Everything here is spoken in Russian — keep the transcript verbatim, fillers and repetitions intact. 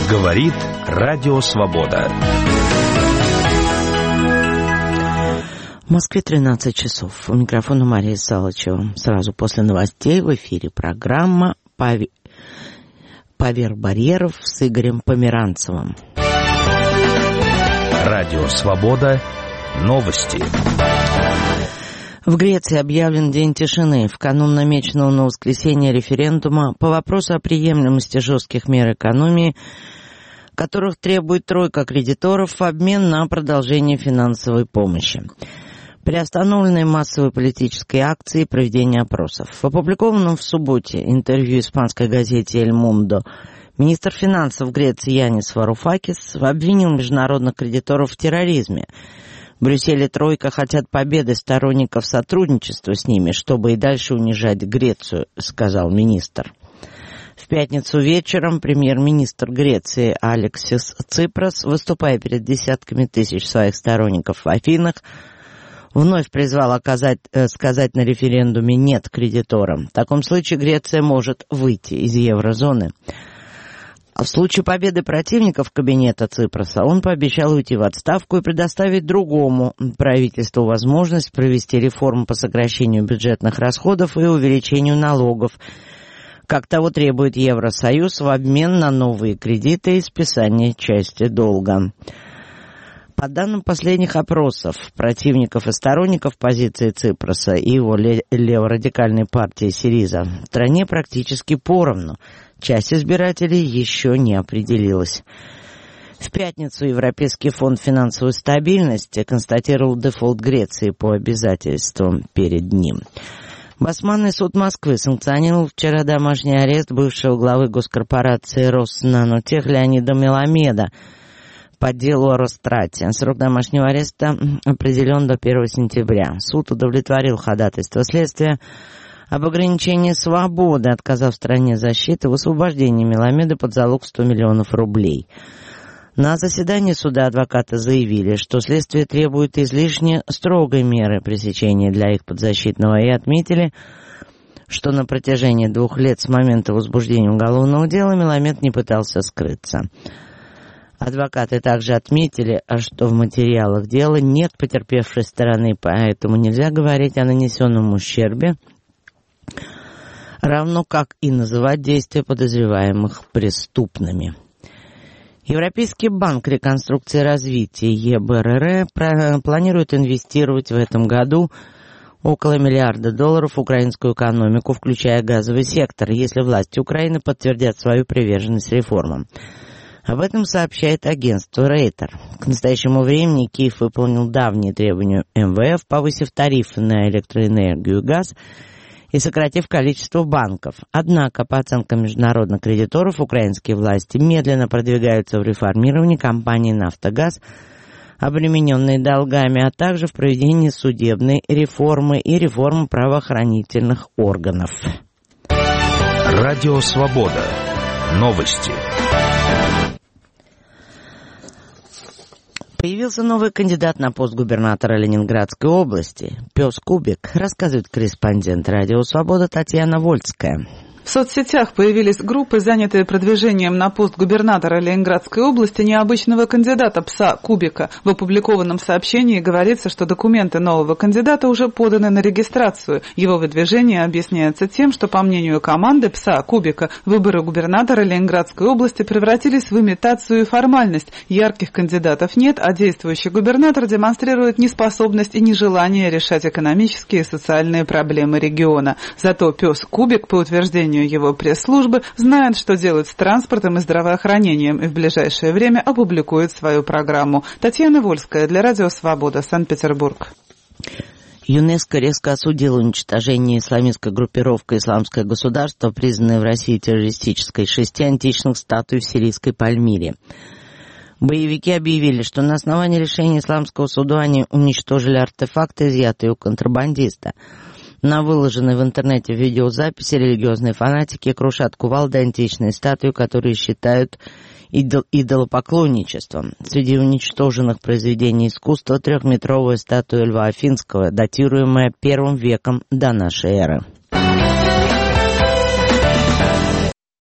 Говорит Радио Свобода. В Москве тринадцать часов. У микрофона Мария Салычева. Сразу после новостей в эфире программа «Поверх барьеров» с Игорем Померанцевым. Радио Свобода. Новости. В Греции объявлен день тишины в канун намеченного на воскресенье референдума по вопросу о приемлемости жестких мер экономии, которых требует тройка кредиторов в обмен на продолжение финансовой помощи. Приостановленной массовой политической акции и проведение опросов. В опубликованном в субботе интервью испанской газете «Эль Мундо» министр финансов Греции Янис Варуфакис обвинил международных кредиторов в терроризме. В Брюсселе тройка хотят победы сторонников сотрудничества с ними, чтобы и дальше унижать Грецию, сказал министр. В пятницу вечером премьер-министр Греции Алексис Ципрас, выступая перед десятками тысяч своих сторонников в Афинах, вновь призвал оказать, э, сказать на референдуме «нет» кредиторам. В таком случае Греция может выйти из еврозоны. А в случае победы противников кабинета Ципроса он пообещал уйти в отставку и предоставить другому правительству возможность провести реформу по сокращению бюджетных расходов и увеличению налогов, как того требует Евросоюз, в обмен на новые кредиты и списание части долга. По данным последних опросов противников и сторонников позиции Ципроса и его леворадикальной партии Сириза в стране практически поровну. Часть избирателей еще не определилась. В пятницу Европейский фонд финансовой стабильности констатировал дефолт Греции по обязательствам перед ним. Басманный суд Москвы санкционировал вчера домашний арест бывшего главы госкорпорации «Роснанотех» Леонида Меламеда по делу о растрате. Срок домашнего ареста определен до первого сентября. Суд удовлетворил ходатайство следствия об ограничении свободы, отказав стране защиты в освобождении Меламеда под залог сто миллионов рублей. На заседании суда адвокаты заявили, что следствие требует излишне строгой меры пресечения для их подзащитного, и отметили, что на протяжении двух лет с момента возбуждения уголовного дела Меламед не пытался скрыться. Адвокаты также отметили, что в материалах дела нет потерпевшей стороны, поэтому нельзя говорить о нанесенном ущербе, равно как и называть действия подозреваемых преступными. Европейский банк реконструкции и развития Е Б Р Р планирует инвестировать в этом году около миллиарда долларов в украинскую экономику, включая газовый сектор, если власти Украины подтвердят свою приверженность реформам. Об этом сообщает агентство Рейтер. К настоящему времени Киев выполнил давние требования Эм Вэ Эф, повысив тарифы на электроэнергию и газ и сократив количество банков. Однако, по оценкам международных кредиторов, украинские власти медленно продвигаются в реформировании компании «Нафтогаз», обремененной долгами, а также в проведении судебной реформы и реформы правоохранительных органов. Радио Свобода. Новости. Появился новый кандидат на пост губернатора Ленинградской области. Пес Кубик, рассказывает корреспондент Радио Свобода Татьяна Вольская. В соцсетях появились группы, занятые продвижением на пост губернатора Ленинградской области необычного кандидата пса Кубика. В опубликованном сообщении говорится, что документы нового кандидата уже поданы на регистрацию. Его выдвижение объясняется тем, что, по мнению команды пса Кубика, выборы губернатора Ленинградской области превратились в имитацию и формальность. Ярких кандидатов нет, а действующий губернатор демонстрирует неспособность и нежелание решать экономические и социальные проблемы региона. Зато пес Кубик, по утверждению его пресс-службы, знает, что делать с транспортом и здравоохранением, и в ближайшее время опубликует свою программу. Татьяна Вольская для Радио Свобода, Санкт-Петербург. ЮНЕСКО резко осудило уничтожение исламистской группировкой «Исламское государство», признанной в России террористической, шести античных статуй в сирийской Пальмире. Боевики объявили, что на основании решения исламского суда они уничтожили артефакты, изъятые у контрабандиста. На выложенной в интернете видеозаписи религиозные фанатики крушат кувалдой античные статуи, которые считают идол- идолопоклонничеством. Среди уничтоженных произведений искусства трехметровая статуя Льва Афинского, датируемая первым веком до нашей эры.